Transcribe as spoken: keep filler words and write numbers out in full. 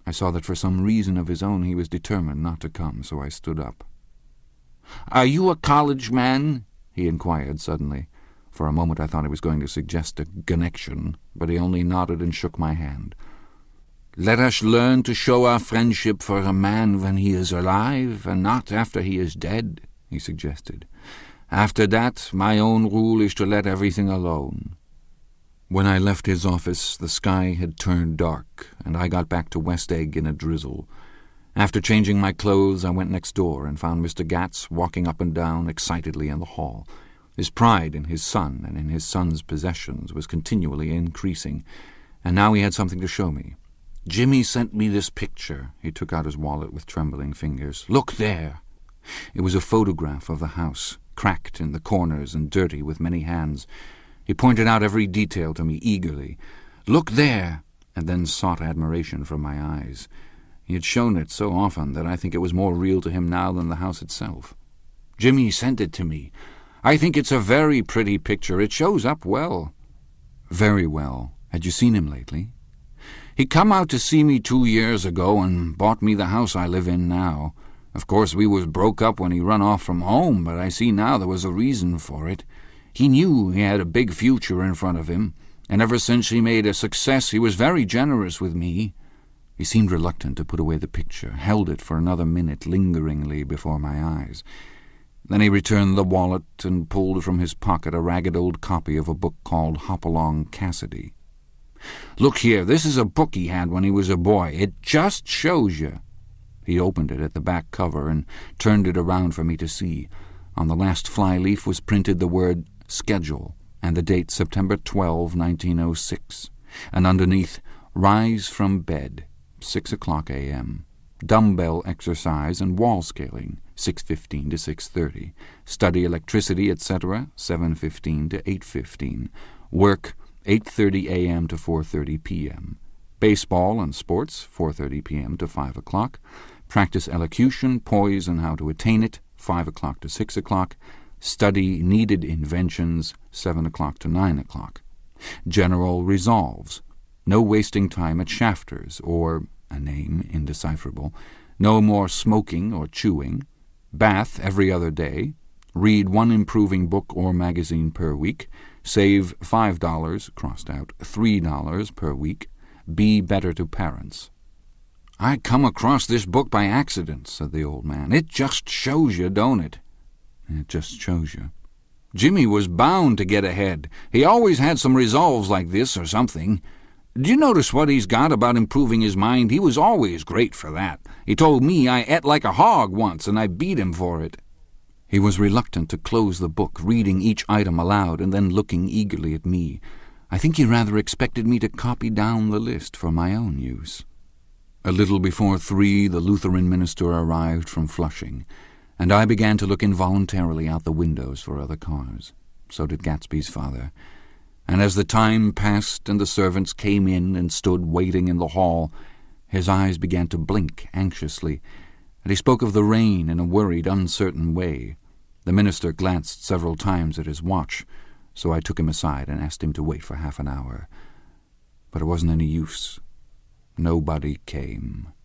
I saw that for some reason of his own he was determined not to come, so I stood up. "Are you a college man?" he inquired suddenly. For a moment I thought he was going to suggest a connection, but he only nodded and shook my hand. "Let us learn to show our friendship for a man when he is alive, and not after he is dead," he suggested. "After that, my own rule is to let everything alone." When I left his office, the sky had turned dark, and I got back to West Egg in a drizzle. After changing my clothes, I went next door and found Mister Gatz walking up and down excitedly in the hall. His pride in his son and in his son's possessions was continually increasing, and now he had something to show me. "Jimmy sent me this picture." He took out his wallet with trembling fingers. "Look there." It was a photograph of the house, cracked in the corners and dirty with many hands. He pointed out every detail to me eagerly. "Look there," and then sought admiration from my eyes. He had shown it so often that I think it was more real to him now than the house itself. "Jimmy sent it to me. I think it's a very pretty picture. It shows up well." "Very well. Had you seen him lately?" "He come out to see me two years ago and bought me the house I live in now. Of course we was broke up when he run off from home, but I see now there was a reason for it. He knew he had a big future in front of him, and ever since he made a success he was very generous with me." He seemed reluctant to put away the picture, held it for another minute lingeringly before my eyes. Then he returned the wallet and pulled from his pocket a ragged old copy of a book called Hopalong Cassidy. "Look here, this is a book he had when he was a boy. It just shows you." He opened it at the back cover and turned it around for me to see. On the last flyleaf was printed the word Schedule and the date September twelfth, nineteen oh six, and underneath, "Rise from bed, six o'clock a m Dumbbell exercise and wall scaling, six fifteen to six thirty. Study electricity, et cetera, seven fifteen to eight fifteen. Work, eight thirty a m to four thirty p m Baseball and sports, four thirty p m to five o'clock. Practice elocution, poise, and how to attain it, five o'clock to six o'clock. Study needed inventions, seven o'clock to nine o'clock. General resolves. No wasting time at Shafter's, or, a name indecipherable. No more smoking or chewing. Bath every other day. Read one improving book or magazine per week. Save five dollars, crossed out, three dollars per week. Be better to parents. "I come across this book by accident," said the old man. "It just shows you, don't it?" "It just shows you." "Jimmy was bound to get ahead. He always had some resolves like this or something. Do you notice what he's got about improving his mind? He was always great for that. He told me I ate like a hog once, and I beat him for it." He was reluctant to close the book, reading each item aloud and then looking eagerly at me. I think he rather expected me to copy down the list for my own use. A little before three, the Lutheran minister arrived from Flushing, and I began to look involuntarily out the windows for other cars. So did Gatsby's father. And as the time passed and the servants came in and stood waiting in the hall, his eyes began to blink anxiously, and he spoke of the rain in a worried, uncertain way. The minister glanced several times at his watch, so I took him aside and asked him to wait for half an hour. But it wasn't any use. Nobody came.